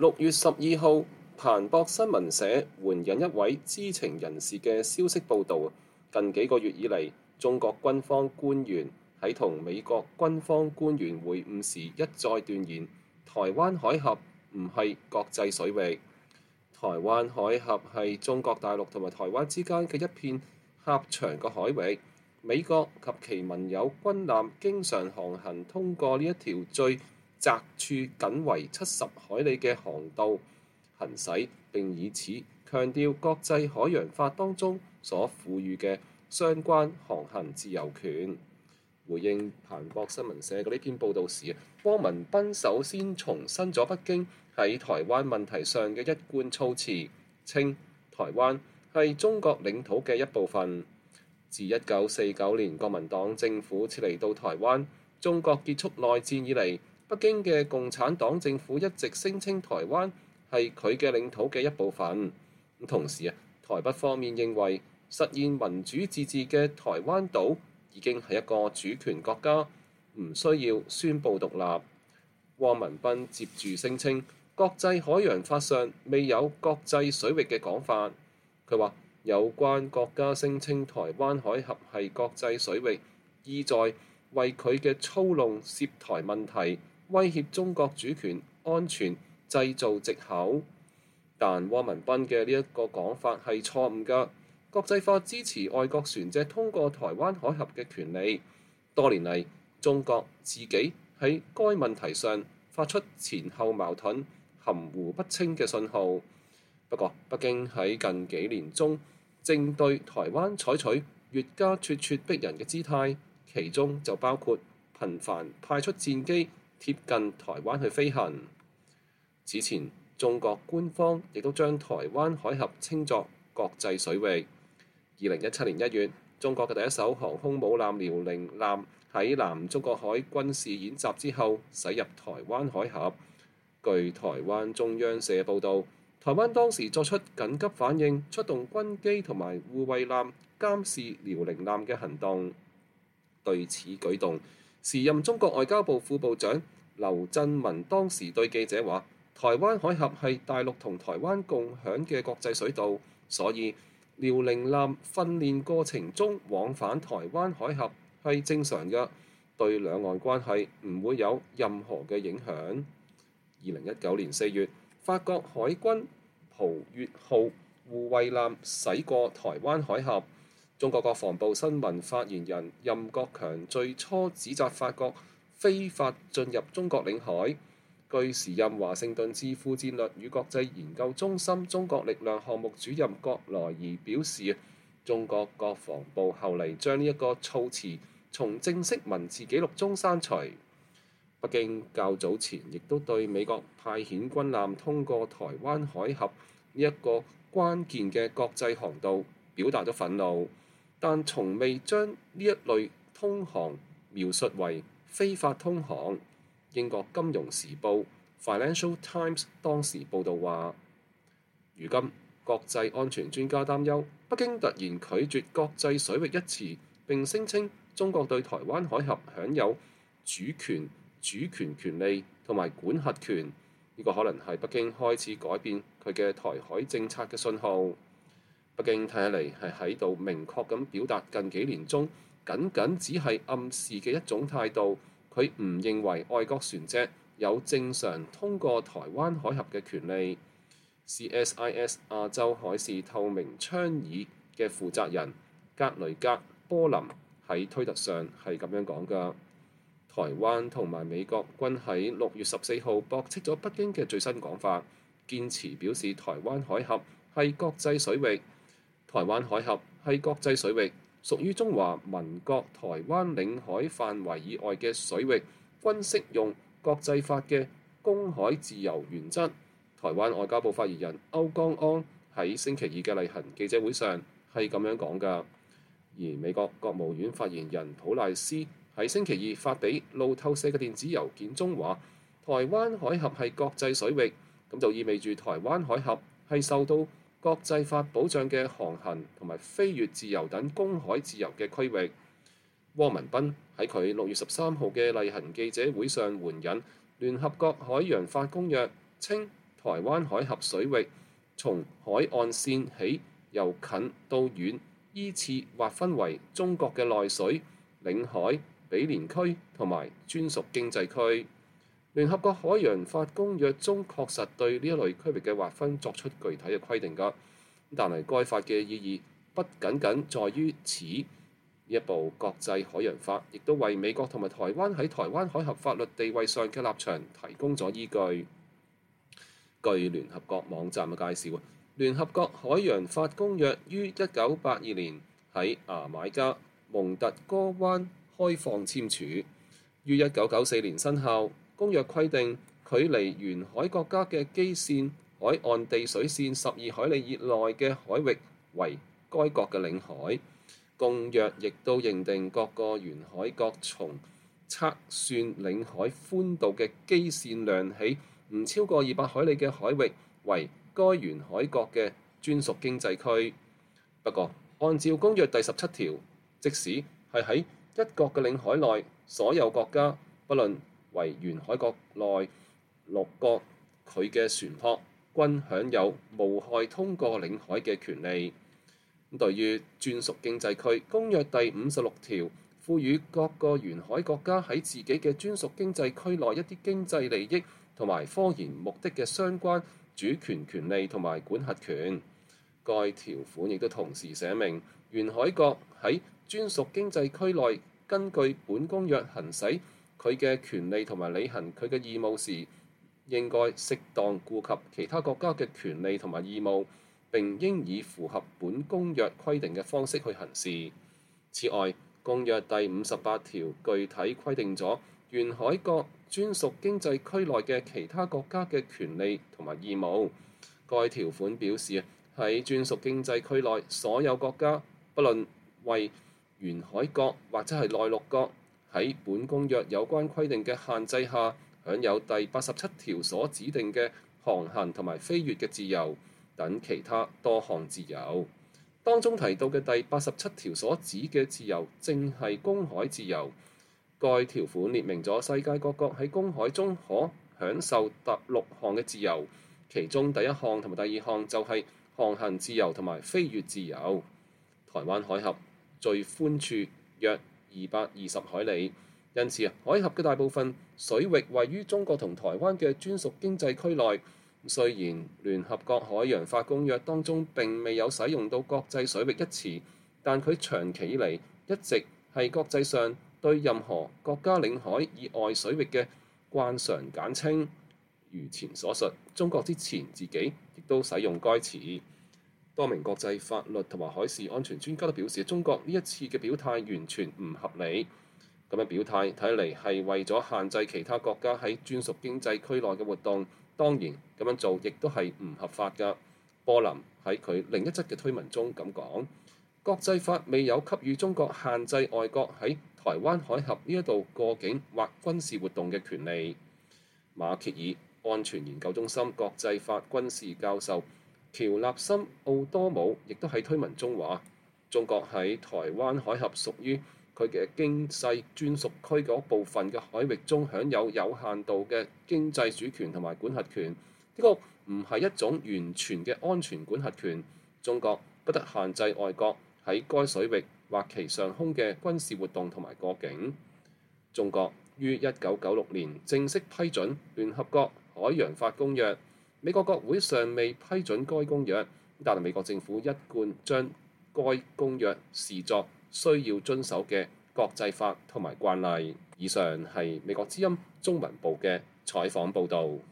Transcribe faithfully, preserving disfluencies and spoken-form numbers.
六月十二號，彭博新聞社援引一位知情人士嘅消息報導，近幾個月以嚟，中國軍方官員喺同美國軍方官員會晤時一再斷言，台灣海峽唔係國際水域。台灣海峽係中國大陸同埋台灣之間嘅一片狹長嘅海域，美國及其盟友軍艦經常航行通過呢一條最窄處僅為七十海里嘅航道行駛，並以此強調國際海洋法當中所賦予嘅相關航行自由權。回應彭博新聞社嘅呢篇報導時，汪文斌首先重申咗北京喺台灣問題上嘅一貫措辭，稱台灣係中國領土嘅一部分。自一九四九年國民黨政府撤離到台灣，中國結束內戰以嚟，北京嘅共產黨政府一直聲稱台灣係佢嘅領土嘅一部分。同時啊，台北方面認為實現民主自治嘅台灣島已經係一個主權國家，唔需要宣佈獨立。汪文斌接住聲稱，國際海洋法上未有國際水域嘅講法。佢話有關國家聲稱台灣海峽係國際水域，意在為佢嘅操弄涉台問題、威脅中國主權安全製造藉口。但汪文斌嘅呢一個講法係錯誤㗎。國際法支持外國船隻通過台灣海峽嘅權利。多年嚟，中國自己喺該問題上發出前後矛盾、含糊不清嘅信號。不過，北京喺近幾年中正對台灣採取越加咄咄逼人嘅姿態，其中就包括頻繁派出戰機貼近台灣去飛行。此前，中國官方亦都將台灣海峽稱作國際水域。二零一七年一月，中國嘅第一艘航空母艦遼寧艦喺南中國海軍事演習之後駛入台灣海峽。據台灣中央社報導，台灣當時作出緊急反應，出動軍機同埋護衛艦監視遼寧艦嘅行動。對此舉動，時任中國外交部副部長劉振文當時對記者話：台灣海峽係大陸同台灣共享嘅國際水道，所以遼寧艦訓練過程中往返台灣海峽係正常嘅，對兩岸關係唔會有任何嘅影響。二零一九年四月，法國海軍蒲越號護衛艦駛過台灣海峽，中國國防部新聞發言人任國強最初指責法國非法進入中國領海。據時任華盛頓智庫戰略與國際研究中心中國力量項目主任郭萊儀表示，中國國防部後嚟將呢一個措辭從正式文字記錄中刪除。北京較早前亦都對美國派遣軍艦通過台灣海峽呢一個關鍵嘅國際航道表達咗憤怒，但從未將呢一類通航描述為非法通航。英國金融時報 Financial Times 當時報導話，如今國際安全專家擔憂，北京突然拒絕國際水域一詞，並聲稱中國對台灣海峽享有主權、主權權利同埋管轄權。呢、這個可能係北京開始改變佢嘅台海政策嘅信號。北京睇起嚟係喺度明確咁表達近幾年中僅僅只係暗示嘅一種態度。佢唔認為外國船隻有正常通過台灣海峽嘅權利。C S I S 亞洲海事透明倡議嘅負責人格雷格波林喺推特上係咁樣講㗎。台灣同埋美國均喺六月十四號駁斥咗北京嘅最新講法，堅持表示台灣海峽係國際水域。台灣海峽係國際水域，屬於中華民國台灣領海範圍以外嘅水域，均適用國際法嘅公海自由原則。台灣外交部發言人歐江安喺星期二嘅例行記者會上係咁樣講㗎，而美國國務院發言人普賴斯喺星期二發俾路透社嘅電子郵件中話，台灣海峽係國際水域，咁就意味住台灣海峽係受到國際法保障嘅航行同埋飛越自由等公海自由嘅區域。汪文斌喺佢六月十三號嘅例行記者會上援引聯合國海洋法公約，稱台灣海峽水域，從海岸線起由近到遠依次劃分為中國嘅內水、領海、毗連區同埋專屬經濟區。聯合國海洋法公約中確實對呢一類區域嘅劃分作出具體嘅規定㗎，但係該法嘅意義不僅僅在於此。呢一部國際海洋法亦都為美國同埋台灣喺台灣海峽法律地位上嘅立場提供咗依據。據聯合國網站嘅介紹，聯合國海洋法公約於一九八二年喺牙買加蒙特哥灣開放簽署，於一九九四年生效。公約規定，距離沿海國家嘅基線海岸地水線十二海里以內嘅海域為該國嘅領海。公約亦都認定各個沿海國從測算領海寬度嘅基線量起唔超過二百海里嘅海域為該沿海國嘅專屬經濟區。不過，按照公約第十七條，即使係喺一國嘅領海內，所有國家不論為沿海國內六國，佢嘅船舶均享有無害通過領海嘅權利。對於專屬經濟區，公約第五十六條賦予各個沿海國家喺自己嘅專屬經濟區內一啲經濟利益同埋科研目的嘅相關主權權利同埋管轄權。該條款亦都同時寫明，沿海國喺專屬經濟區內根據本公約行使佢嘅權利同埋履行佢嘅義務時，應該適當顧及其他國家嘅權利同埋義務，並應以符合本公約規定嘅方式去行事。此外，公約第五十八條具體規定咗沿海國專屬經濟區內嘅其他國家嘅權利同埋義務。該條款表示，喺專屬經濟區內，所有國家不論為沿海國或者係內陸國，喺本公約有關規定嘅限制下，享有第八十七條所指定嘅航行同埋飛越嘅自由等其他多項自由。當中提到嘅第八十七條所指嘅自由，正係公海自由。該條款列明咗世界各國喺公海中可享受特六項嘅自由，其中第一項同埋第二項就係航行自由同埋飛越自由。台灣海峽最寬處約二百二十海里，因此啊，海峽嘅大部分水域位於中國同台灣嘅專屬經濟區內。雖然聯合國海洋法公約當中並未有使用到國際水域一詞，但佢長期以嚟一直係國際上對任何國家領海以外水域嘅慣常簡稱。如前所述，中國之前自己亦都使用該詞。多名國際法律同埋海事安全專家都表示，中國呢一次嘅表態完全唔合理。咁樣表態睇嚟係為咗限制其他國家喺專屬經濟區內嘅活動。當然咁樣做亦都係唔合法㗎。波林喺佢另一則嘅推文中咁講：國際法未有給予中國限制外國喺台灣海峽呢一度過境或軍事活動嘅權利。馬歇爾安全研究中心國際法軍事教授喬納森奧多姆亦都喺推文中話：中國喺台灣海峽屬於佢嘅經濟專屬區嗰部分嘅海域中享有有限度嘅經濟主權同埋管轄權。呢個唔係一種完全嘅安全管轄權。中國不得限制外國喺該水域或其上空嘅軍事活動同埋過境。中國於一九九六年正式批准聯合國海洋法公約，美國國會尚未批准該公約，但係美國政府一貫將該公約視作需要遵守嘅國際法同埋慣例。以上係美國之音中文部嘅採訪報導。